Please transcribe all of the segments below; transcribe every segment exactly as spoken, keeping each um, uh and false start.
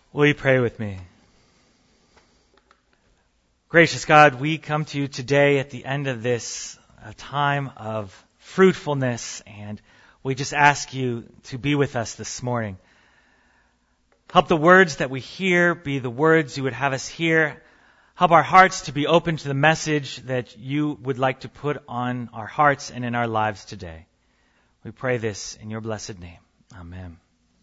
Will you pray with me? Gracious God, we come to you today at the end of this uh, time of fruitfulness, and we just ask you to be with us this morning. Help the words that we hear be the words you would have us hear. Help our hearts to be open to the message that you would like to put on our hearts and in our lives today. We pray this in your blessed name. Amen.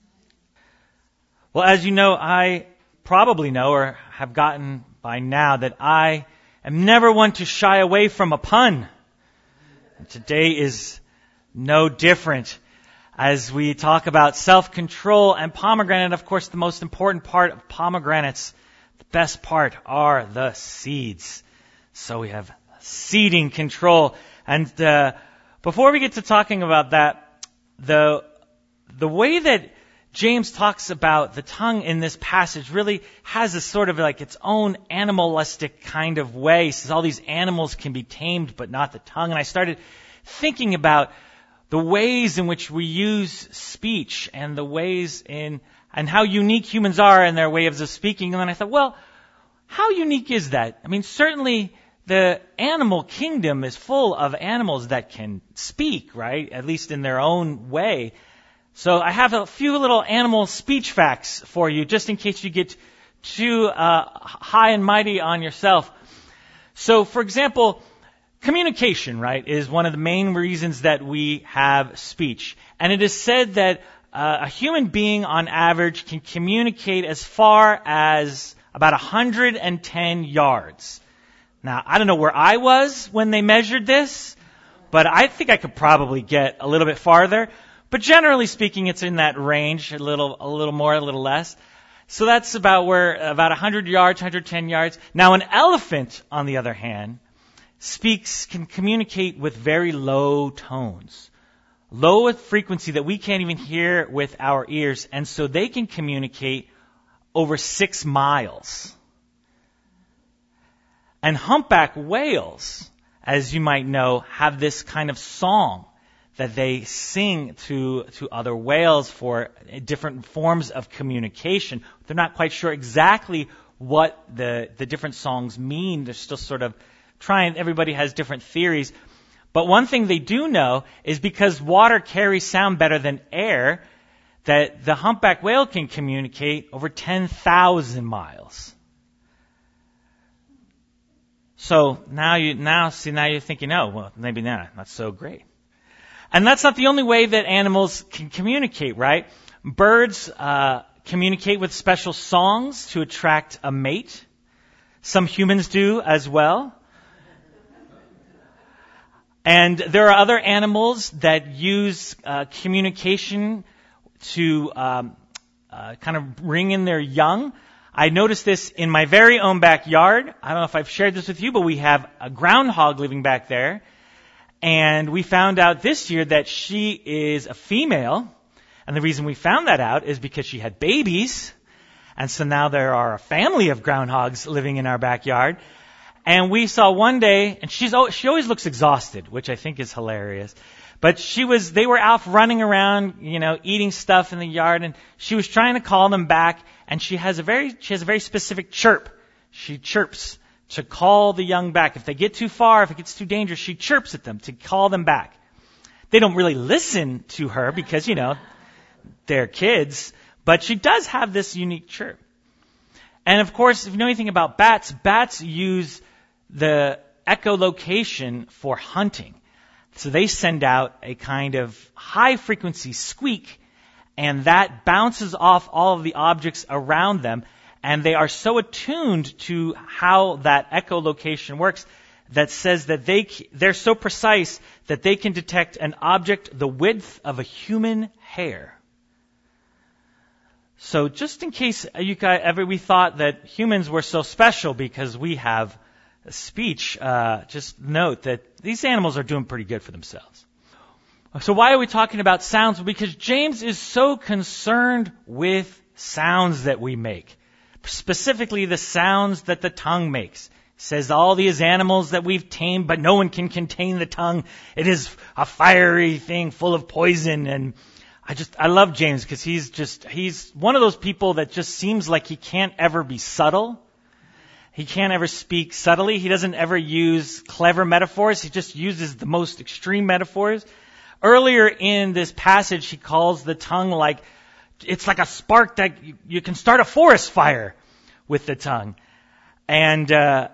Well, as you know, I probably know or have gotten by now that I am never one to shy away from a pun. And today is no different. As we talk about self-control and pomegranate, of course, the most important part of pomegranates, the best part are the seeds. So we have seeding control. And uh, before we get to talking about that, the the way that James talks about the tongue in this passage really has a sort of like its own animalistic kind of way. He says all these animals can be tamed, but not the tongue. And I started thinking about the ways in which we use speech and the ways in, and how unique humans are in their ways of speaking. And then I thought, well, how unique is that? I mean, certainly the animal kingdom is full of animals that can speak, right? At least in their own way. So I have a few little animal speech facts for you, just in case you get too uh, high and mighty on yourself. So, for example, communication, right, is one of the main reasons that we have speech. And it is said that uh, a human being, on average, can communicate as far as about one hundred ten yards. Now, I don't know where I was when they measured this, but I think I could probably get a little bit farther. But generally speaking, it's in that range, a little, a little more, a little less. So that's about where, about one hundred yards, one hundred ten yards. Now, an elephant, on the other hand, speaks, can communicate with very low tones, low frequency that we can't even hear with our ears, and so they can communicate over six miles. And humpback whales, as you might know, have this kind of song that they sing to to other whales for different forms of communication. They're not quite sure exactly what the the different songs mean. They're still sort of trying. Everybody has different theories. But one thing they do know is because water carries sound better than air, that the humpback whale can communicate over ten thousand miles. So now you now see now you're thinking, oh well, maybe not not so great. And that's not the only way that animals can communicate, right? Birds uh, communicate with special songs to attract a mate. Some humans do as well. And there are other animals that use uh, communication to um, uh, kind of bring in their young. I noticed this in my very own backyard. I don't know if I've shared this with you, but we have a groundhog living back there. And we found out this year that she is a female. And the reason we found that out is because she had babies. And so now there are a family of groundhogs living in our backyard. And we saw one day, and she's she always looks exhausted, which I think is hilarious. But she was, they were out running around, you know, eating stuff in the yard, and she was trying to call them back. And she has a very, she has a very specific chirp. She chirps to call the young back. If they get too far, if it gets too dangerous, she chirps at them to call them back. They don't really listen to her because, you know, they're kids, but she does have this unique chirp. And of course, if you know anything about bats, bats use the echolocation for hunting. So they send out a kind of high frequency squeak, and that bounces off all of the objects around them. And they are so attuned to how that echolocation works that says that they, they're so precise that they can detect an object the width of a human hair. So just in case you guys, ever we thought that humans were so special because we have speech, uh, just note that these animals are doing pretty good for themselves. So why are we talking about sounds? Because James is so concerned with sounds that we make. Specifically the sounds that the tongue makes. It says all these animals that we've tamed, but no one can contain the tongue. It is a fiery thing full of poison. And I just, I love James because he's just, he's one of those people that just seems like he can't ever be subtle. He can't ever speak subtly. He doesn't ever use clever metaphors. He just uses the most extreme metaphors. Earlier in this passage, he calls the tongue like, it's like a spark that you, you can start a forest fire with the tongue. And, uh,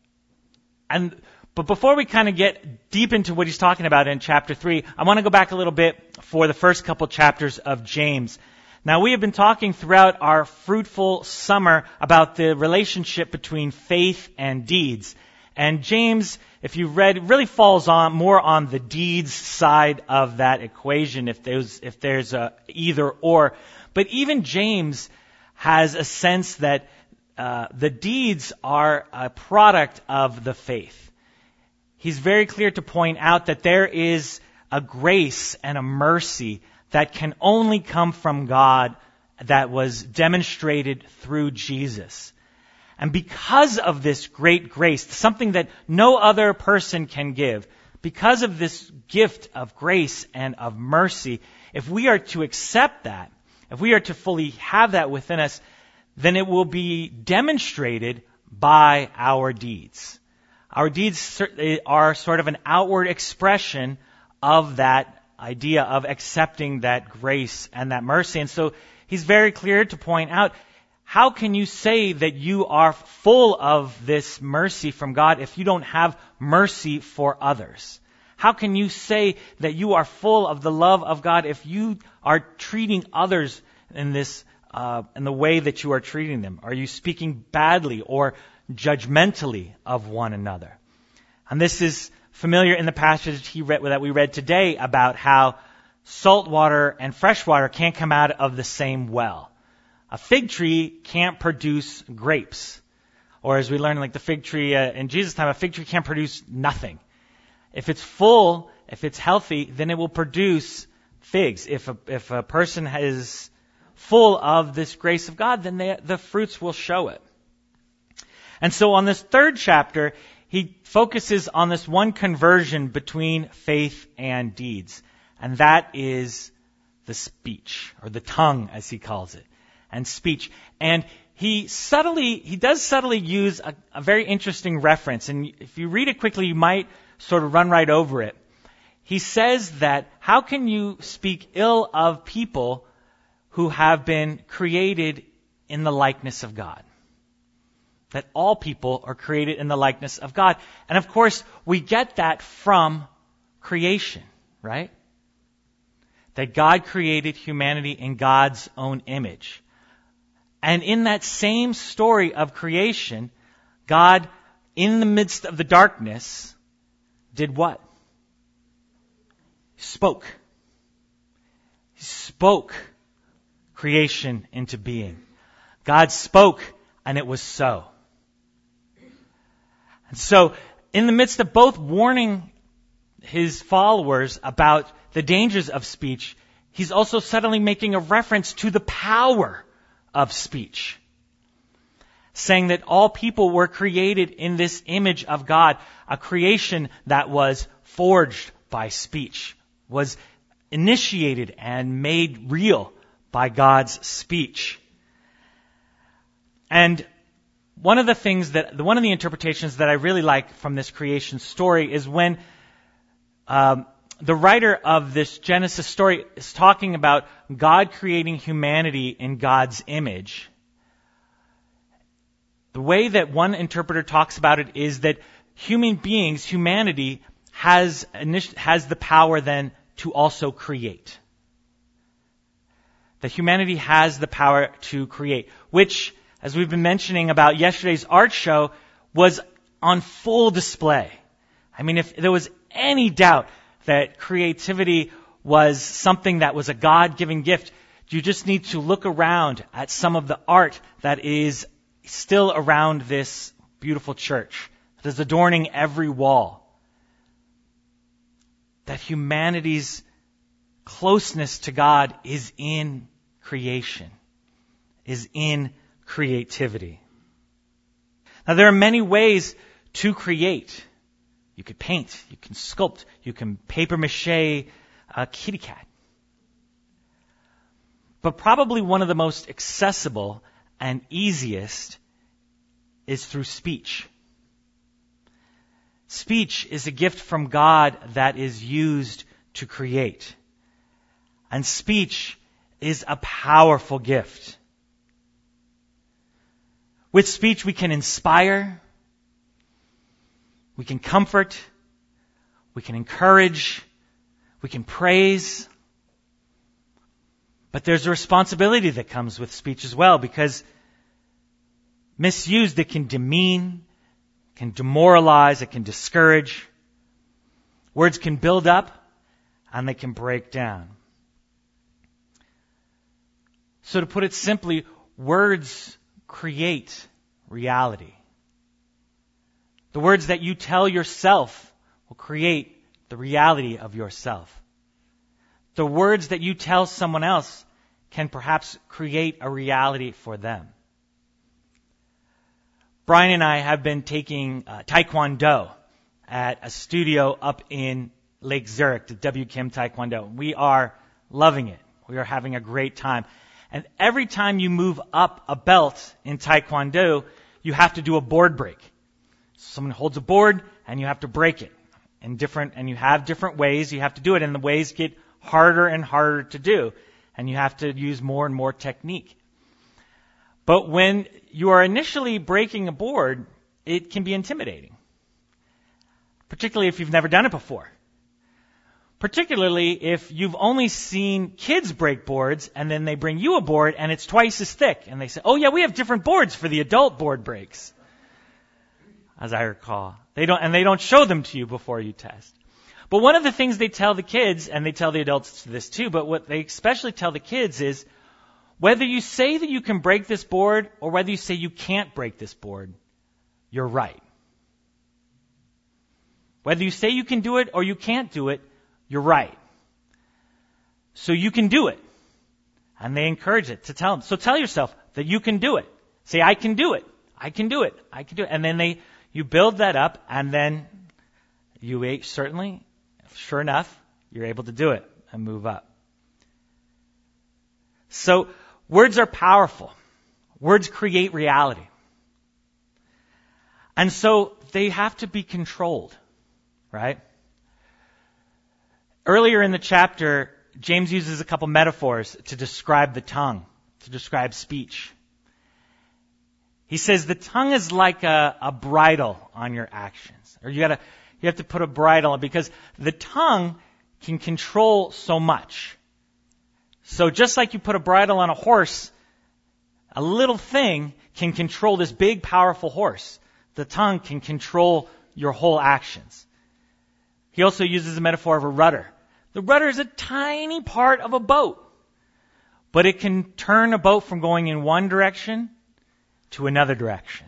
and, but before we kind of get deep into what he's talking about in chapter three, I want to go back a little bit for the first couple chapters of James. Now, we have been talking throughout our fruitful summer about the relationship between faith and deeds. And James, if you read, really falls on more on the deeds side of that equation, if there's, if there's a either or. But even James has a sense that uh, the deeds are a product of the faith. He's very clear to point out that there is a grace and a mercy that can only come from God that was demonstrated through Jesus. And because of this great grace, something that no other person can give, because of this gift of grace and of mercy, if we are to accept that, if we are to fully have that within us, then it will be demonstrated by our deeds. Our deeds are sort of an outward expression of that idea of accepting that grace and that mercy. And so he's very clear to point out, how can you say that you are full of this mercy from God if you don't have mercy for others? How can you say that you are full of the love of God if you are treating others in this, uh, in the way that you are treating them? Are you speaking badly or judgmentally of one another? And this is familiar in the passage he read, that we read today about how salt water and fresh water can't come out of the same well. A fig tree can't produce grapes. Or as we learned, like the fig tree uh, in Jesus' time, a fig tree can't produce nothing. If it's full, if it's healthy, then it will produce figs. If a, if a person is full of this grace of God, then they, the fruits will show it. And so on this third chapter, he focuses on this one conversion between faith and deeds. And that is the speech, or the tongue, as he calls it, and speech. And he subtly, he does subtly use a, a very interesting reference. And if you read it quickly, you might sort of run right over it. He says that, how can you speak ill of people who have been created in the likeness of God? That all people are created in the likeness of God. And of course, we get that from creation, right? That God created humanity in God's own image. And in that same story of creation, God, in the midst of the darkness, did what? He spoke. He spoke creation into being. God spoke, and it was so. And so, in the midst of both warning his followers about the dangers of speech, he's also suddenly making a reference to the power of speech. Saying that all people were created in this image of God, a creation that was forged by speech, was initiated and made real by God's speech. And one of the things that, one of the interpretations that I really like from this creation story is when um, the writer of this Genesis story is talking about God creating humanity in God's image. The way that one interpreter talks about it is that human beings, humanity, has has the power then to also create. That humanity has the power to create, which, as we've been mentioning about yesterday's art show, was on full display. I mean, if there was any doubt that creativity was something that was a God-given gift, you just need to look around at some of the art that is still around this beautiful church, that is adorning every wall. That humanity's closeness to God is in creation, is in creativity. Now, there are many ways to create. You could paint, you can sculpt, you can paper mache a kitty cat. But probably one of the most accessible and easiest is through speech. Speech is a gift from God that is used to create. And speech is a powerful gift. With speech we can inspire, we can comfort, we can encourage, we can praise. But there's a responsibility that comes with speech as well, because misused, it can demean, can demoralize, it can discourage. Words can build up and they can break down. So to put it simply, words create reality. The words that you tell yourself will create the reality of yourself. The words that you tell someone else can perhaps create a reality for them. Brian and I have been taking uh, Taekwondo at a studio up in Lake Zurich, the W Kim Taekwondo. We are loving it. We are having a great time. And every time you move up a belt in Taekwondo, you have to do a board break. Someone holds a board and you have to break it. And different, and you have different ways you have to do it, and the ways get harder and harder to do. And you have to use more and more technique. But when you are initially breaking a board, it can be intimidating. Particularly if you've never done it before. Particularly if you've only seen kids break boards and then they bring you a board and it's twice as thick. And they say, oh yeah, we have different boards for the adult board breaks. As I recall. They don't, and they don't show them to you before you test. But one of the things they tell the kids, and they tell the adults this too, but what they especially tell the kids is, whether you say that you can break this board or whether you say you can't break this board, you're right. Whether you say you can do it or you can't do it, you're right. So you can do it. And they encourage it to tell them. So tell yourself that you can do it. Say, I can do it. I can do it. I can do it. And then they, you build that up, and then you certainly, sure enough, you're able to do it and move up. So words are powerful. Words create reality. And so they have to be controlled, right? Earlier in the chapter, James uses a couple metaphors to describe the tongue, to describe speech. He says the tongue is like a, a bridle on your actions. Or you gotta, you have to put a bridle on, because the tongue can control so much. So just like you put a bridle on a horse, a little thing can control this big, powerful horse. The tongue can control your whole actions. He also uses the metaphor of a rudder. The rudder is a tiny part of a boat, but it can turn a boat from going in one direction to another direction.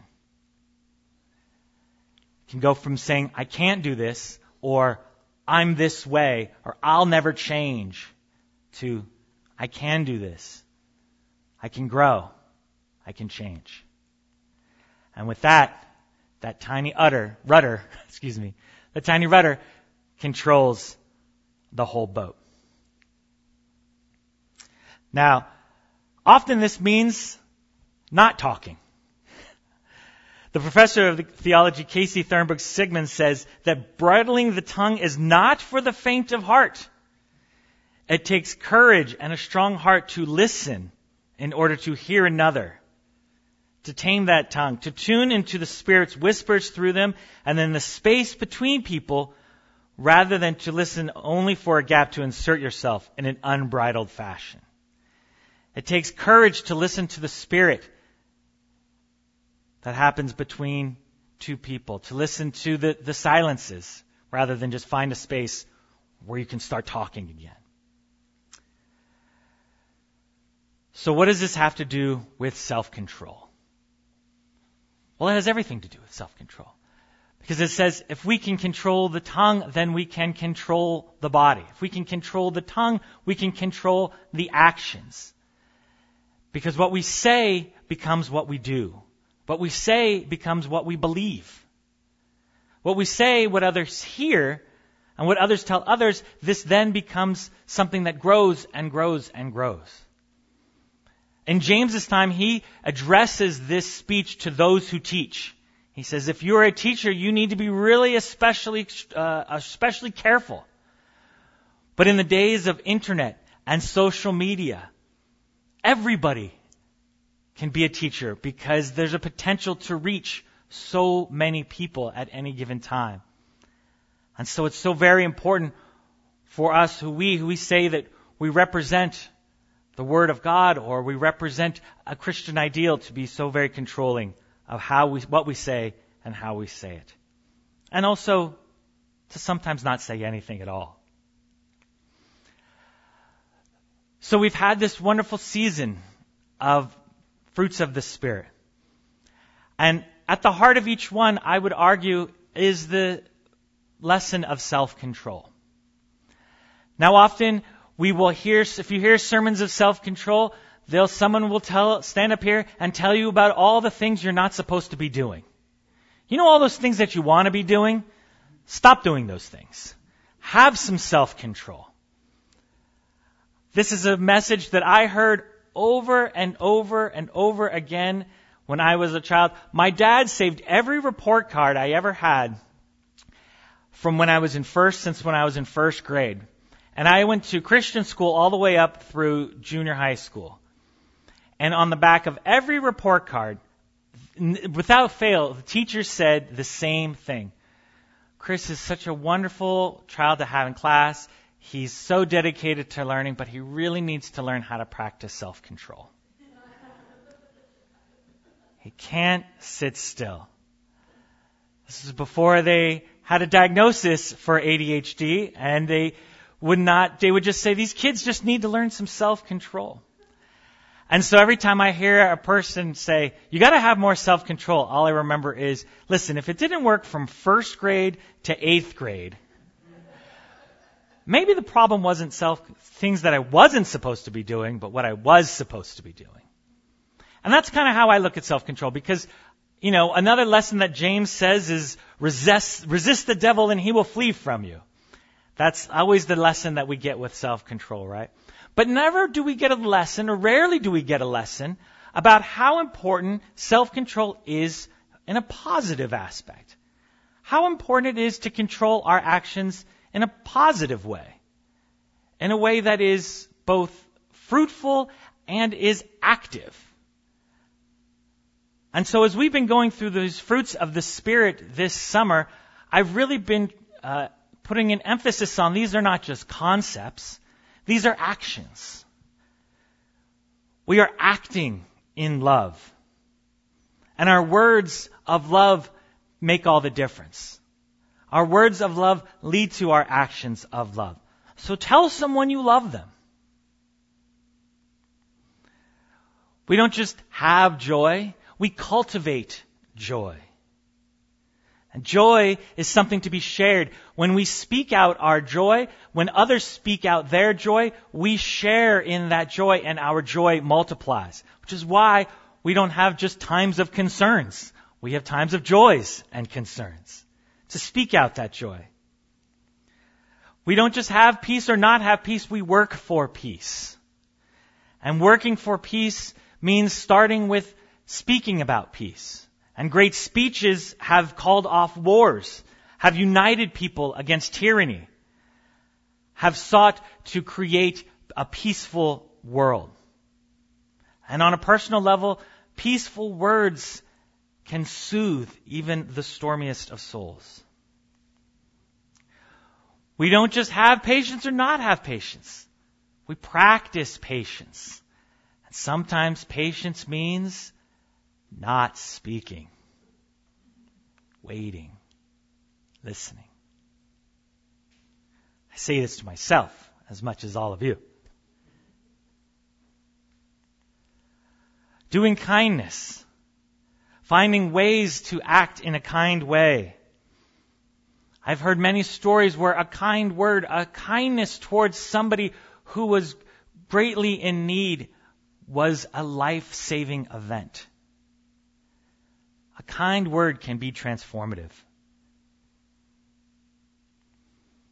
It can go from saying, I can't do this, or I'm this way, or I'll never change, to I can do this. I can grow. I can change. And with that, that tiny udder, rudder, excuse me, the tiny rudder controls the whole boat. Now, often this means not talking. The professor of theology, Casey Thornburg Sigmund, says that bridling the tongue is not for the faint of heart. It takes courage and a strong heart to listen in order to hear another, to tame that tongue, to tune into the Spirit's whispers through them, and then the space between people, rather than to listen only for a gap to insert yourself in an unbridled fashion. It takes courage to listen to the Spirit that happens between two people, to listen to the, the silences, rather than just find a space where you can start talking again. So what does this have to do with self-control? Well, it has everything to do with self-control. Because it says, if we can control the tongue, then we can control the body. If we can control the tongue, we can control the actions. Because what we say becomes what we do. What we say becomes what we believe. What we say, what others hear, and what others tell others, this then becomes something that grows and grows and grows. In James's time, he addresses this speech to those who teach. He says, if you're a teacher, you need to be really especially, uh, especially careful. But in the days of internet and social media, everybody can be a teacher because there's a potential to reach so many people at any given time. And so it's so very important for us who we, who we say that we represent the Word of God or we represent a Christian ideal to be so very controlling of how we, what we say and how we say it. And also to sometimes not say anything at all. So we've had this wonderful season of fruits of the Spirit. And at the heart of each one, I would argue, is the lesson of self-control. Now often we will hear, if you hear sermons of self-control, they'll, someone will tell, stand up here and tell you about all the things you're not supposed to be doing. You know all those things that you want to be doing? Stop doing those things. Have some self-control. This is a message that I heard over and over and over again when I was a child. My dad saved every report card I ever had from when I was in first, since when I was in first grade. And I went to Christian school all the way up through junior high school. And on the back of every report card, without fail, the teacher said the same thing. Chris is such a wonderful child to have in class. He's so dedicated to learning, but he really needs to learn how to practice self-control. He can't sit still. This is before they had a diagnosis for A D H D, and they would not, they would just say, these kids just need to learn some self-control. And so every time I hear a person say, you got to have more self-control, all I remember is, listen, if it didn't work from first grade to eighth grade, maybe the problem wasn't self things that I wasn't supposed to be doing, but what I was supposed to be doing. And that's kind of how I look at self-control, because, you know, another lesson that James says is resist, resist the devil and he will flee from you. That's always the lesson that we get with self-control, right? But never do we get a lesson, or rarely do we get a lesson, about how important self-control is in a positive aspect. How important it is to control our actions in a positive way. In a way that is both fruitful and is active. And so as we've been going through these fruits of the Spirit this summer, I've really been uh, putting an emphasis on these are not just concepts. These are actions. We are acting in love. And our words of love make all the difference. Our words of love lead to our actions of love. So tell someone you love them. We don't just have joy, we cultivate joy. And joy is something to be shared. When we speak out our joy, when others speak out their joy, we share in that joy and our joy multiplies. Which is why we don't have just times of concerns. We have times of joys and concerns. To speak out that joy. We don't just have peace or not have peace, we work for peace. And working for peace means starting with speaking about peace. And great speeches have called off wars, have united people against tyranny, have sought to create a peaceful world. And on a personal level, peaceful words can soothe even the stormiest of souls. We don't just have patience or not have patience. We practice patience. And sometimes patience means not speaking, waiting, listening. I say this to myself as much as all of you. Doing kindness, finding ways to act in a kind way. I've heard many stories where a kind word, a kindness towards somebody who was greatly in need was a life-saving event. A kind word can be transformative.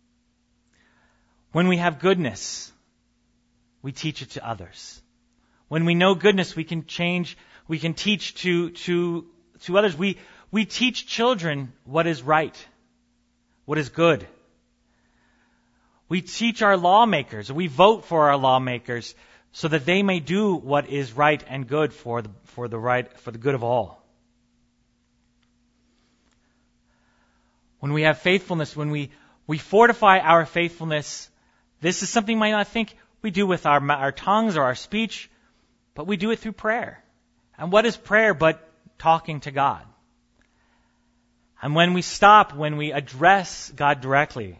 When we have goodness, we teach it to others. When we know goodness, we can change, we can teach to, to, to others. We, we teach children what is right, what is good. We teach our lawmakers, we vote for our lawmakers so that they may do what is right and good for the, for the right, for the good of all. When we have faithfulness, when we, we fortify our faithfulness, this is something you might not think we do with our, our tongues or our speech, but we do it through prayer. And what is prayer but talking to God? And when we stop, when we address God directly,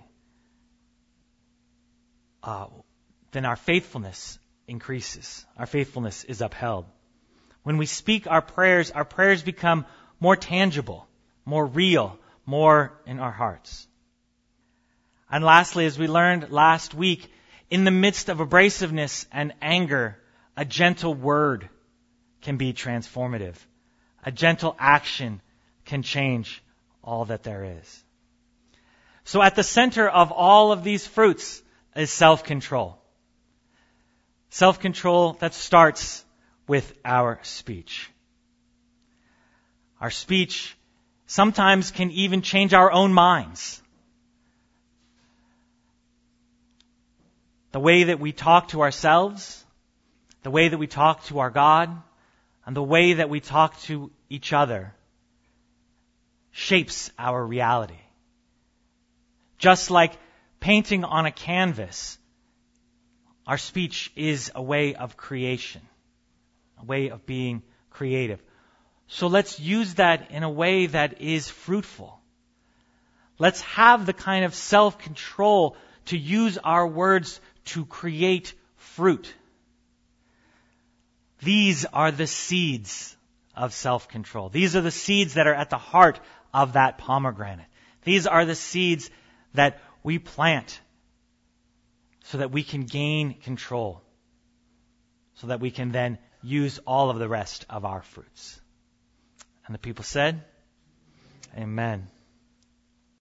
uh, then our faithfulness increases. Our faithfulness is upheld. When we speak our prayers, our prayers become more tangible, more real, more in our hearts. And lastly, as we learned last week, in the midst of abrasiveness and anger, a gentle word can be transformative. A gentle action can change all that there is. So at the center of all of these fruits is self-control. Self-control that starts with our speech. Our speech sometimes can even change our own minds. The way that we talk to ourselves, the way that we talk to our God, and the way that we talk to each other shapes our reality. Just like painting on a canvas, our speech is a way of creation, a way of being creative. So let's use that in a way that is fruitful. Let's have the kind of self-control to use our words to create fruit. These are the seeds of self-control. These are the seeds that are at the heart of that pomegranate. These are the seeds that we plant so that we can gain control, so that we can then use all of the rest of our fruits. And the people said, Amen.